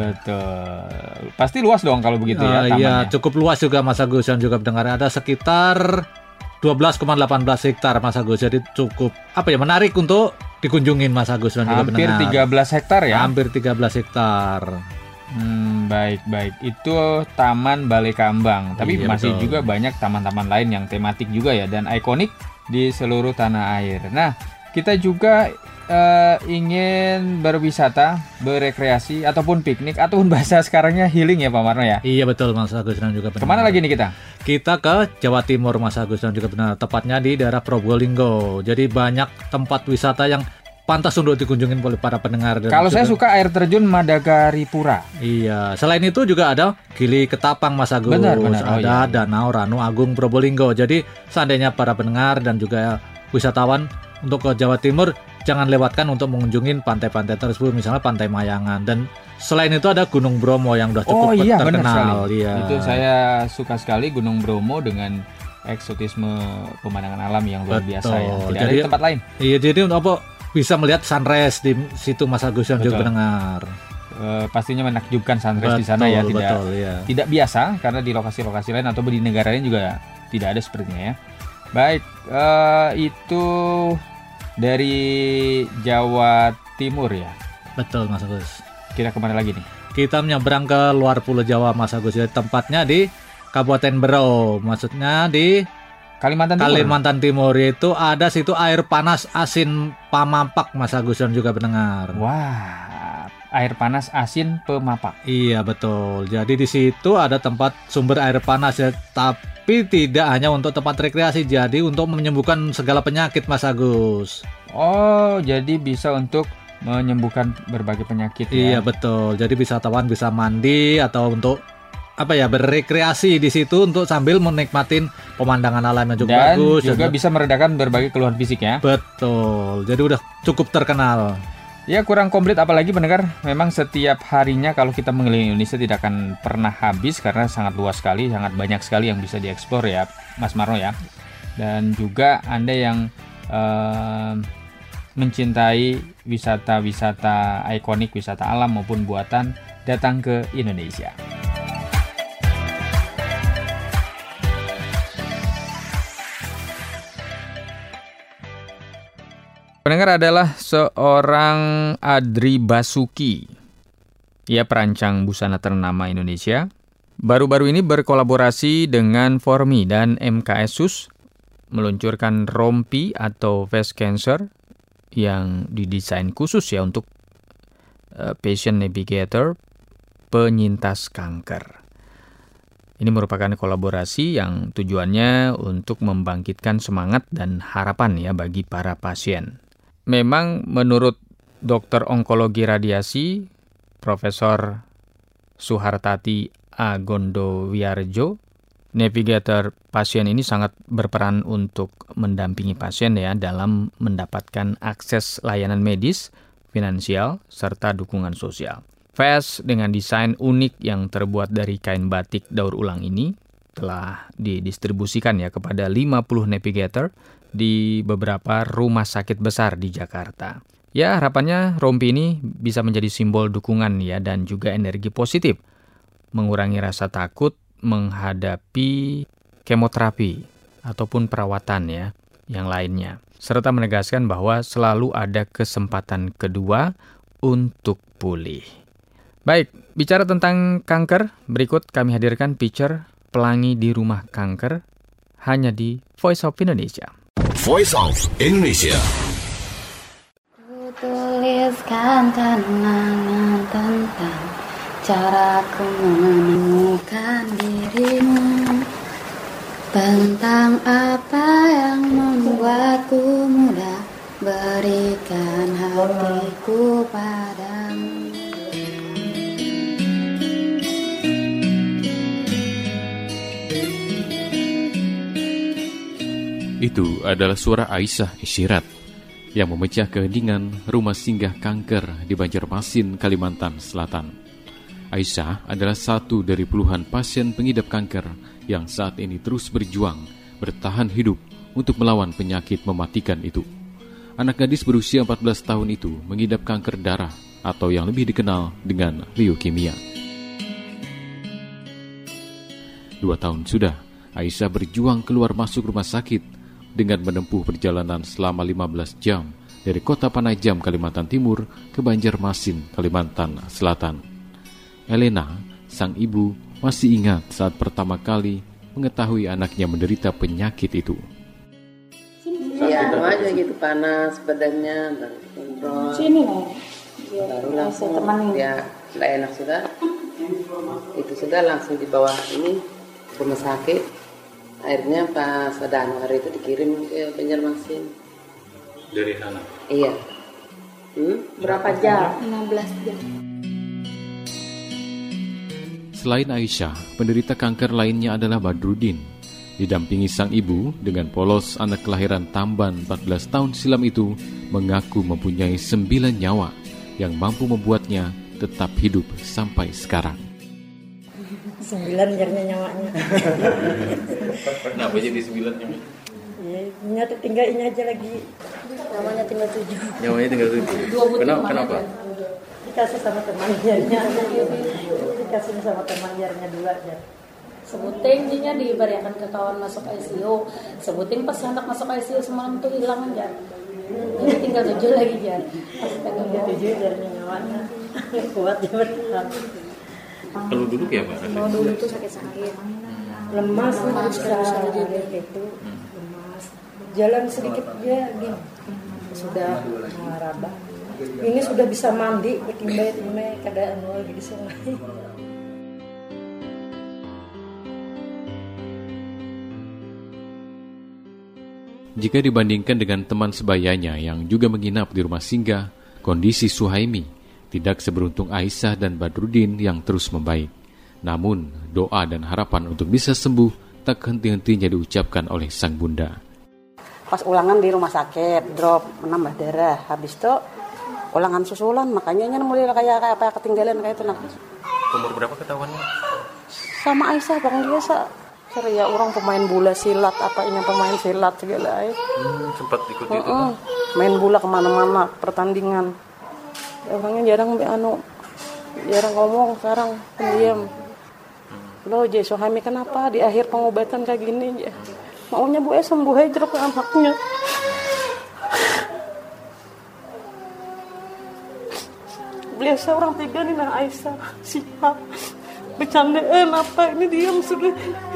Betul. Pasti luas dong kalau begitu ya uh, tamannya. Iya, cukup luas juga Mas Agus dan juga pendengar. Ada sekitar dua belas koma satu delapan hektar Mas Agus. Jadi cukup apa ya menarik untuk dikunjungin Mas Agus dan juga pendengar. Hampir tiga belas hektar ya. Hampir tiga belas hektar. Hmm, baik baik. Itu Taman Balai Kambang. Tapi iya, masih betul. juga banyak taman-taman lain yang tematik juga ya dan ikonik di seluruh tanah air. Nah, kita juga uh, ingin berwisata, berekreasi ataupun piknik ataupun bahasa sekarangnya healing ya Pak Marno ya. Iya betul Mas Agus dan juga benar. Kemana lagi nih kita? Kita ke Jawa Timur Mas Agus dan juga benar. Tepatnya di daerah Probolinggo. Jadi banyak tempat wisata yang pantas untuk dikunjungin oleh para pendengar. Dan kalau juga, saya suka air terjun Madagaripura. Iya, selain itu juga ada Gili Ketapang Mas Agus. Benar, benar. Oh, ada iya, iya. Danau Ranu Agung Probolinggo. Jadi seandainya para pendengar dan juga wisatawan untuk ke Jawa Timur, jangan lewatkan untuk mengunjungi pantai-pantai tersebut, misalnya Pantai Mayangan. Dan selain itu ada Gunung Bromo yang sudah cukup oh, iya, terkenal. Iya. Itu saya suka sekali Gunung Bromo dengan eksotisme pemandangan alam yang luar Betul. biasa ya. Tidak Jadi, ada di tempat lain. Iya, jadi untuk apa? Bisa melihat sunrise di situ Mas Agus yang juga pendengar. E, pastinya menakjubkan sunrise betul, di sana ya, tidak betul, iya. tidak biasa karena di lokasi-lokasi lain atau di negara lain juga tidak ada sepertinya ya. Baik, e, itu dari Jawa Timur ya. Betul Mas Agus. Kita kemana lagi nih? Kita menyeberang ke luar Pulau Jawa Mas Agus. Jadi tempatnya di Kabupaten Berau, maksudnya di Kalimantan Timur. Kalimantan Timur itu ada situ air panas asin Pamapak Mas Agus dan juga pendengar. Wah, air panas asin Pemapak. Iya betul. Jadi di situ ada tempat sumber air panas ya, tapi tidak hanya untuk tempat rekreasi, jadi untuk menyembuhkan segala penyakit Mas Agus. Oh, jadi bisa untuk menyembuhkan berbagai penyakit ya. Iya betul. Jadi wisatawan bisa mandi atau untuk apa ya berrekreasi di situ untuk sambil menikmatin pemandangan alam yang cukup dan bagus. juga dan bisa meredakan berbagai keluhan fisik ya. Betul. Jadi udah cukup terkenal. Ya kurang komplit apalagi pendengar. Memang setiap harinya kalau kita mengelilingi Indonesia tidak akan pernah habis karena sangat luas sekali, sangat banyak sekali yang bisa dieksplor ya, Mas Marno ya. Dan juga Anda yang uh, mencintai wisata-wisata ikonik, wisata alam maupun buatan, datang ke Indonesia. Pendengar adalah seorang Adri Basuki. Ia perancang busana ternama Indonesia. Baru-baru ini berkolaborasi dengan Formi dan M K S U S meluncurkan rompi atau face cancer yang didesain khusus ya untuk uh, patient navigator penyintas kanker. Ini merupakan kolaborasi yang tujuannya untuk membangkitkan semangat dan harapan ya bagi para pasien. Memang menurut dokter onkologi radiasi Profesor Suhartati Agondowiarjo, navigator pasien ini sangat berperan untuk mendampingi pasien ya dalam mendapatkan akses layanan medis, finansial, serta dukungan sosial. Face dengan desain unik yang terbuat dari kain batik daur ulang ini telah didistribusikan ya kepada lima puluh navigator di beberapa rumah sakit besar di Jakarta. Ya, harapannya rompi ini bisa menjadi simbol dukungan ya dan juga energi positif, mengurangi rasa takut menghadapi kemoterapi ataupun perawatan ya yang lainnya, serta menegaskan bahwa selalu ada kesempatan kedua untuk pulih. Baik, bicara tentang kanker, berikut kami hadirkan picture Pelangi di Rumah Kanker hanya di Voice of Indonesia. Voice of Indonesia. Ku tuliskan kenangan tentang caraku menemukan dirimu, tentang apa yang membuatku mudah berikan hatiku padamu. Itu adalah suara Aisyah Isyirat yang memecah keheningan rumah singgah kanker di Banjarmasin, Kalimantan Selatan. Aisyah adalah satu dari puluhan pasien pengidap kanker yang saat ini terus berjuang, bertahan hidup untuk melawan penyakit mematikan itu. Anak gadis berusia empat belas tahun itu mengidap kanker darah atau yang lebih dikenal dengan leukemia. Dua tahun sudah, Aisyah berjuang keluar masuk rumah sakit dengan menempuh perjalanan selama lima belas jam dari kota Panajam, Kalimantan Timur ke Banjarmasin, Kalimantan Selatan. Elena, sang ibu, masih ingat saat pertama kali mengetahui anaknya menderita penyakit itu. Iya, aja gitu panas badannya dan kontrol. Sini nih. Baru langsung ya nggak enak sudah. Itu sudah langsung di bawah ini rumah sakit. Akhirnya pas ada Januari itu dikirim ke Banjarmasin. Dari sana? Iya. Hmm? Berapa jam? enam belas jam. Selain Aisyah, penderita kanker lainnya adalah Badrudin. Didampingi sang ibu dengan polos, anak kelahiran Tamban empat belas tahun silam itu mengaku mempunyai sembilan nyawa yang mampu membuatnya tetap hidup sampai sekarang. Sembilan jarnya nyawanya. Kenapa jadi sembilan nyawa? Iya, nyata tinggal ini aja lagi. Nyawanya tinggal tujuh. Nyawanya tinggal tujuh. Kenapa? Kenapa? Dikasih sama teman jarnya. Dikasih sama teman jarnya dua aja. Sebuting jinya diberikan ke kawan masuk I C U. Sebuting pas anak masuk I C U semalam tuh hilang aja. Jadi tinggal tujuh lagi jar. Tinggal tujuh jarnya nyawanya. Kuat dia bertahan. Kalau dulu kayak apa? Kalau dulu tuh sakit-sakit, lemas, lemas itu, lemas. Jalan sedikit dia gini, sudah meraba. Ini sudah bisa mandi, bikin bait ini keadaan lagi di sungai. Jika dibandingkan dengan teman sebayanya yang juga menginap di rumah singgah, kondisi Suhaimi tidak seberuntung Aisyah dan Badrudin yang terus membaik. Namun, doa dan harapan untuk bisa sembuh tak henti-hentinya diucapkan oleh sang bunda. Pas ulangan di rumah sakit, drop, menambah darah. Habis itu ulangan susulan, makanya mulai kayak kayak apa ketinggalan kayak itu. Nah. Umur berapa ketahuannya? Sama Aisyah, bang biasa. Sorry ya, orang pemain bola silat, apa ini pemain silat segala. Hmm, sempat ikut uh-uh. itu kan? Main bola kemana-mana, pertandingan. Orangnya jarang anu, jarang ngomong sekarang, pendiam. Hmm. Loh, Je, suami kenapa di akhir pengobatan kayak gini, Je? Maunya Bu E sembuh aja ke anaknya. Biasa orang tiga nih, nah Aisyah, siap. Bercandaan apa, ini diam sudah.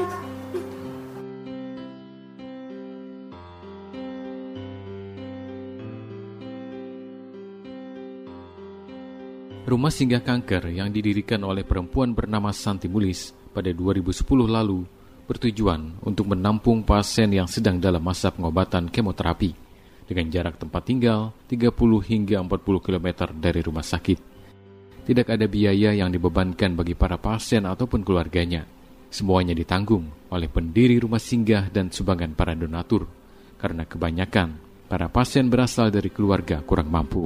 Rumah singgah kanker yang didirikan oleh perempuan bernama Santi Mulis pada dua ribu sepuluh lalu bertujuan untuk menampung pasien yang sedang dalam masa pengobatan kemoterapi dengan jarak tempat tinggal tiga puluh hingga empat puluh kilometer dari rumah sakit. Tidak ada biaya yang dibebankan bagi para pasien ataupun keluarganya. Semuanya ditanggung oleh pendiri rumah singgah dan sumbangan para donatur, karena kebanyakan para pasien berasal dari keluarga kurang mampu.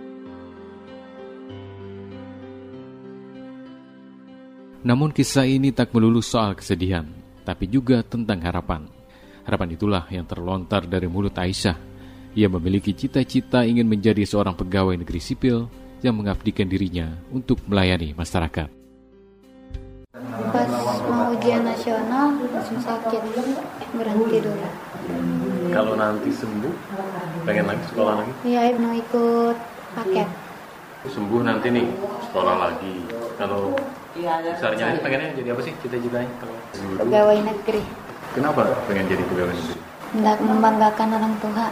Namun kisah ini tak melulu soal kesedihan, tapi juga tentang harapan. Harapan itulah yang terlontar dari mulut Aisyah. Ia memiliki cita-cita ingin menjadi seorang pegawai negeri sipil yang mengabdikan dirinya untuk melayani masyarakat. Pas mau ujian nasional langsung sakit, berhenti dulu. Kalau nanti sembuh, pengen lagi sekolah lagi? Iya, mau ikut paket. Sembuh nanti nih, sekolah lagi. Kalau besarnya pengennya jadi apa sih cita-citanya? Pegawai negeri. Kenapa pengen jadi pegawai negeri? Hendak membanggakan orang tua.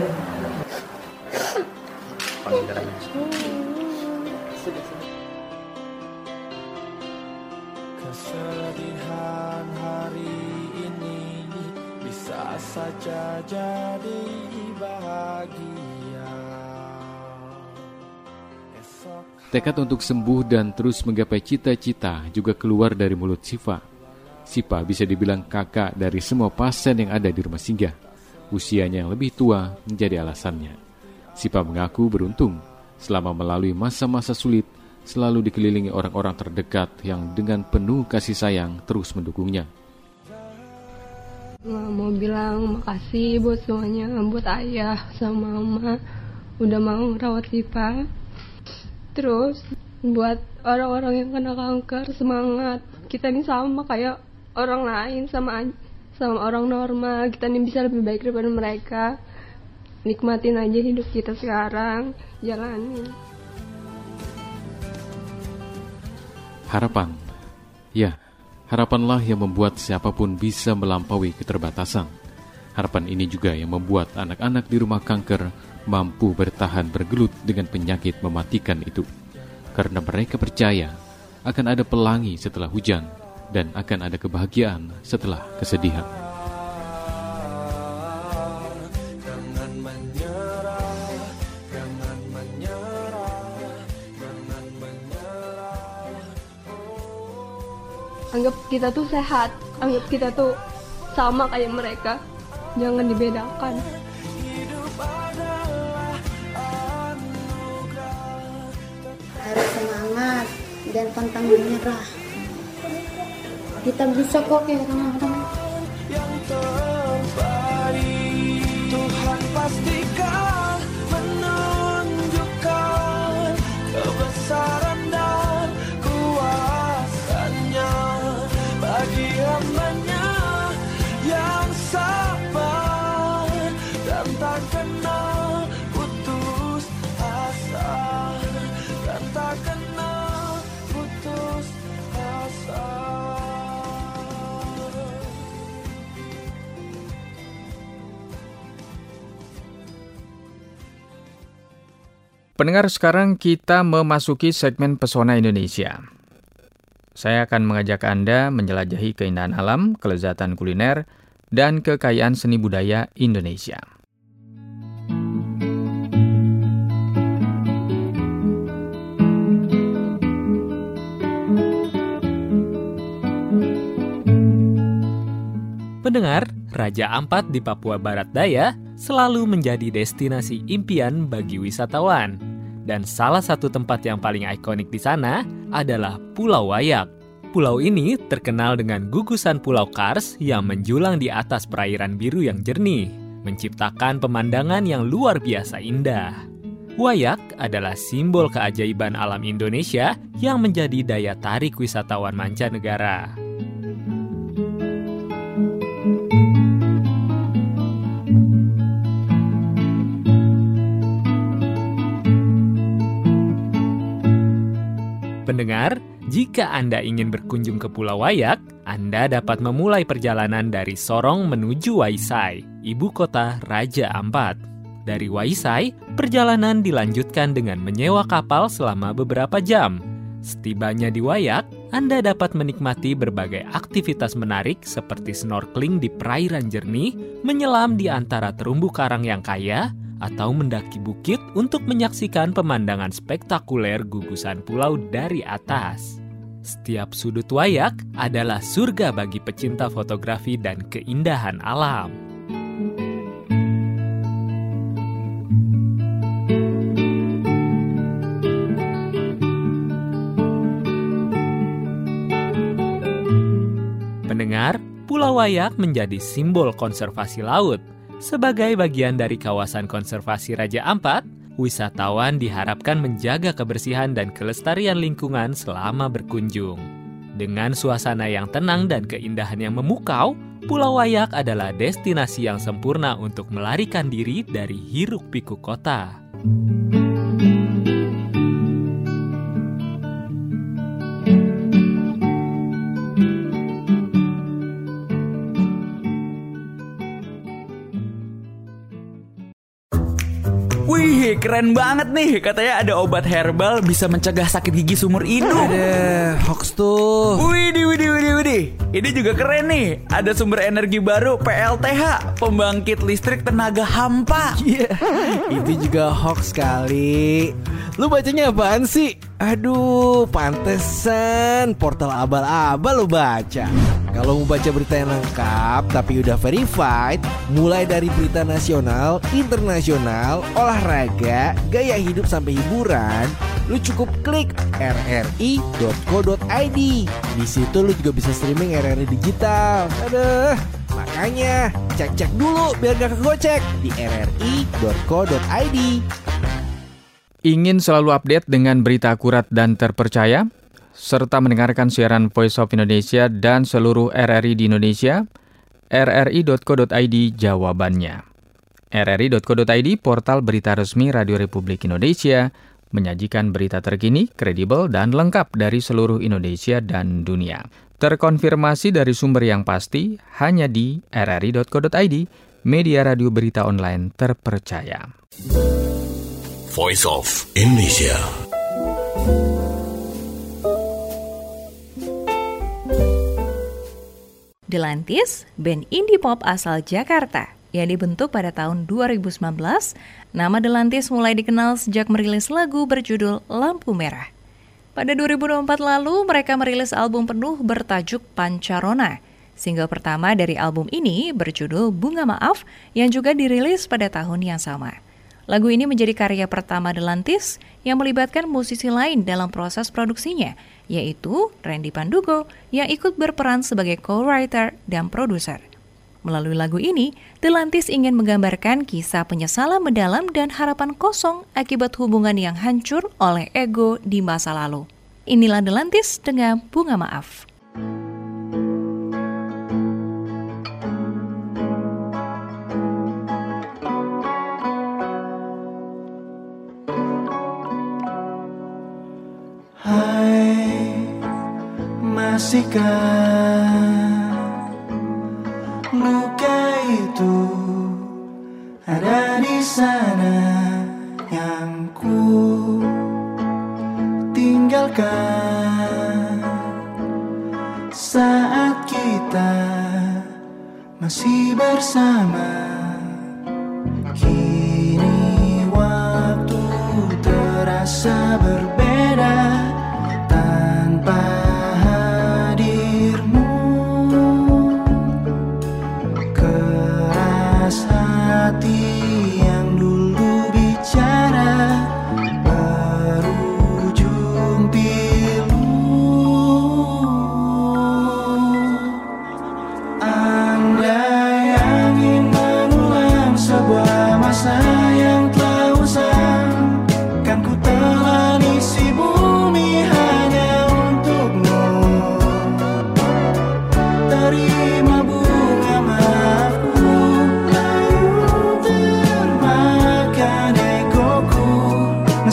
Kesedihan hari ini bisa saja jadi bahagia. Tekad untuk sembuh dan terus menggapai cita-cita juga keluar dari mulut Siva. Siva bisa dibilang kakak dari semua pasien yang ada di rumah singgah. Usianya yang lebih tua menjadi alasannya. Siva mengaku beruntung selama melalui masa-masa sulit selalu dikelilingi orang-orang terdekat yang dengan penuh kasih sayang terus mendukungnya. Mau bilang makasih buat semuanya, buat ayah sama mama udah mau rawat Siva. Terus buat orang-orang yang kena kanker, semangat. Kita ini sama kayak orang lain, sama sama orang normal. Kita ini bisa lebih baik daripada mereka. Nikmatin aja hidup kita sekarang, jalanin. Harapan. Ya, harapanlah yang membuat siapapun bisa melampaui keterbatasan. Harapan ini juga yang membuat anak-anak di rumah kanker mampu bertahan bergelut dengan penyakit mematikan itu. Karena mereka percaya akan ada pelangi setelah hujan dan akan ada kebahagiaan setelah kesedihan. Anggap kita tuh sehat, anggap kita tuh sama kayak mereka, jangan dibedakan. Harus semangat dan pantang menyerah. Kita bisa kok kayak orang-orang. Yang terbaik, Tuhan pastikan menunjukkan kebesaran dan kuasanya bagi hamba-Nya yang sabar dan tak kenal putus asa, dan tak kenal putus asa. Pendengar, sekarang kita memasuki segmen Pesona Indonesia. Saya akan mengajak Anda menjelajahi keindahan alam, kelezatan kuliner, dan kekayaan seni budaya Indonesia. Pendengar, Raja Ampat di Papua Barat Daya selalu menjadi destinasi impian bagi wisatawan. Dan salah satu tempat yang paling ikonik di sana adalah Pulau Wayak. Pulau ini terkenal dengan gugusan Pulau Kars yang menjulang di atas perairan biru yang jernih, menciptakan pemandangan yang luar biasa indah. Wayak adalah simbol keajaiban alam Indonesia yang menjadi daya tarik wisatawan mancanegara. Pendengar, jika Anda ingin berkunjung ke Pulau Wayak, Anda dapat memulai perjalanan dari Sorong menuju Waisai, ibu kota Raja Ampat. Dari Waisai, perjalanan dilanjutkan dengan menyewa kapal selama beberapa jam. Setibanya di Wayak, Anda dapat menikmati berbagai aktivitas menarik seperti snorkeling di perairan jernih, menyelam di antara terumbu karang yang kaya, atau mendaki bukit untuk menyaksikan pemandangan spektakuler gugusan pulau dari atas. Setiap sudut Wayak adalah surga bagi pecinta fotografi dan keindahan alam. Pendengar, Pulau Wayak menjadi simbol konservasi laut. Sebagai bagian dari kawasan konservasi Raja Ampat, wisatawan diharapkan menjaga kebersihan dan kelestarian lingkungan selama berkunjung. Dengan suasana yang tenang dan keindahan yang memukau, Pulau Wayak adalah destinasi yang sempurna untuk melarikan diri dari hiruk-pikuk kota. Wih, keren banget nih. Katanya ada obat herbal bisa mencegah sakit gigi seumur hidup. Ada hoax tuh. Widih, widih, widih, widih. Ini juga keren nih. Ada sumber energi baru P L T H, pembangkit listrik tenaga hampa. Iya, yeah, itu juga hoax kali. Lu bacanya apaan sih? Aduh, pantesan portal abal-abal lu baca. Kalau mau baca berita yang lengkap tapi udah verified, mulai dari berita nasional, internasional, olahraga, gaya hidup sampai hiburan, lu cukup klik r r i dot co dot i d. Di situ lu juga bisa streaming R R I digital. Aduh, makanya cek-cek dulu biar gak kegocek di r r i dot co dot i d. Ingin selalu update dengan berita akurat dan terpercaya? Serta mendengarkan siaran Voice of Indonesia dan seluruh R R I di Indonesia? r r i dot co dot i d jawabannya. r r i dot co dot i d, portal berita resmi Radio Republik Indonesia, menyajikan berita terkini, kredibel, dan lengkap dari seluruh Indonesia dan dunia. Terkonfirmasi dari sumber yang pasti, hanya di r r i dot co dot i d, media radio berita online terpercaya. Voice of Indonesia. Delantis, band indie pop asal Jakarta yang dibentuk pada tahun dua ribu sembilan belas. Nama Delantis mulai dikenal sejak merilis lagu berjudul Lampu Merah. Pada dua ribu dua puluh empat lalu, mereka merilis album penuh bertajuk Pancarona. Single pertama dari album ini berjudul Bunga Maaf yang juga dirilis pada tahun yang sama. Lagu ini menjadi karya pertama Delantis yang melibatkan musisi lain dalam proses produksinya, yaitu Randy Pandugo yang ikut berperan sebagai co-writer dan produser. Melalui lagu ini, Delantis ingin menggambarkan kisah penyesalan mendalam dan harapan kosong akibat hubungan yang hancur oleh ego di masa lalu. Inilah Delantis dengan Bunga Maaf. Masihkah luka itu ada di sana yang ku tinggalkan saat kita masih bersama. Kini waktu terasa berbeda tanpa hadirmu.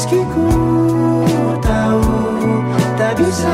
meski ku tahu tak bisa.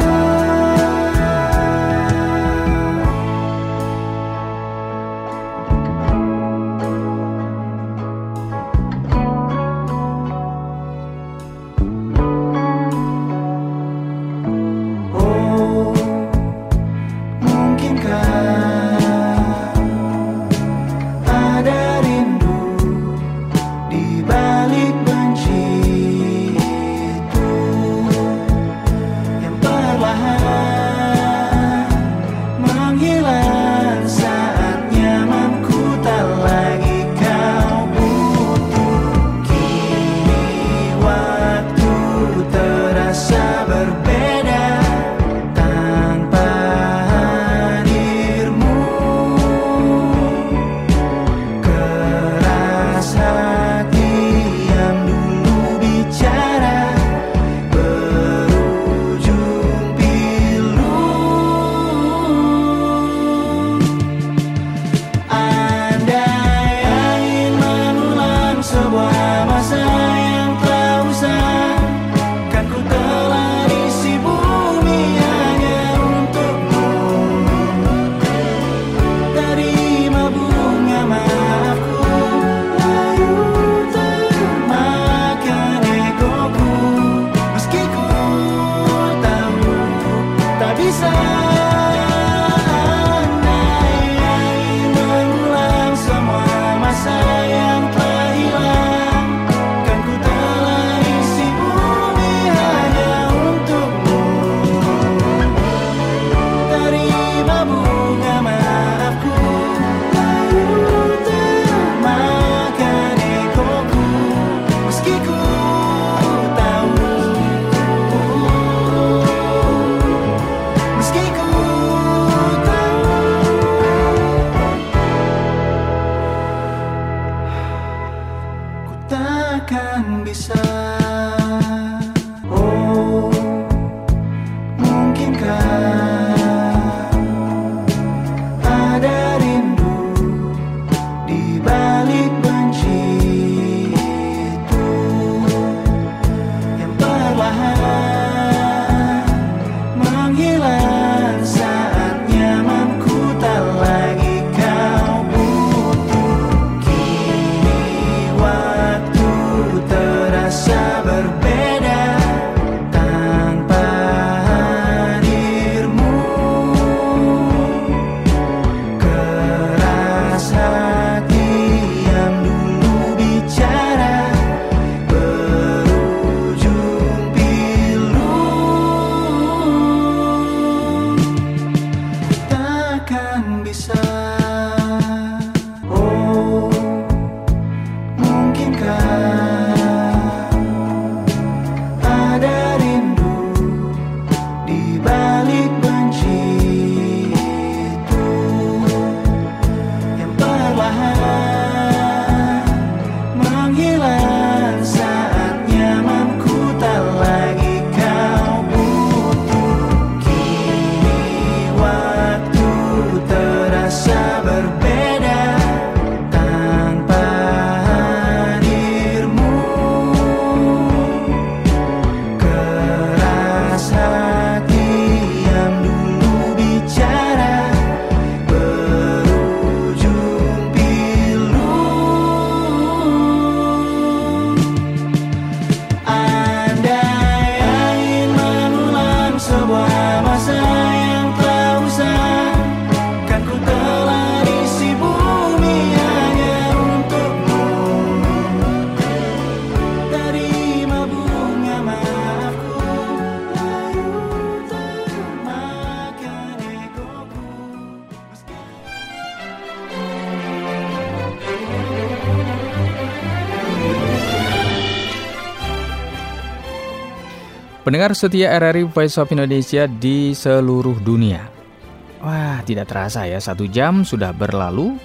Pendengar setia R R I Voice of Indonesia di seluruh dunia. Wah, tidak terasa ya, satu jam sudah berlalu.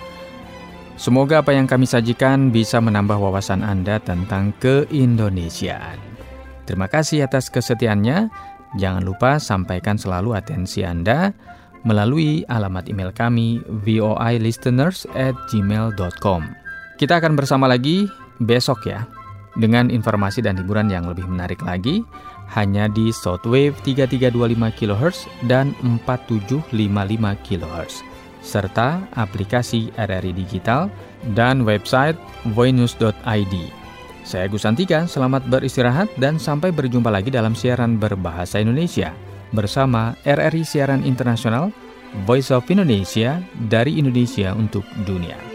Semoga apa yang kami sajikan bisa menambah wawasan Anda tentang keindonesiaan. Terima kasih atas kesetiaannya. Jangan lupa sampaikan selalu atensi Anda melalui alamat email kami voilisteners at gmail dot com. Kita akan bersama lagi besok ya, dengan informasi dan hiburan yang lebih menarik lagi hanya di shortwave tiga tiga dua lima kilohertz dan empat tujuh lima lima kilohertz, serta aplikasi R R I Digital dan website voinews dot i d. Saya Gus Santika, selamat beristirahat dan sampai berjumpa lagi dalam siaran berbahasa Indonesia bersama R R I Siaran Internasional, Voice of Indonesia dari Indonesia untuk dunia.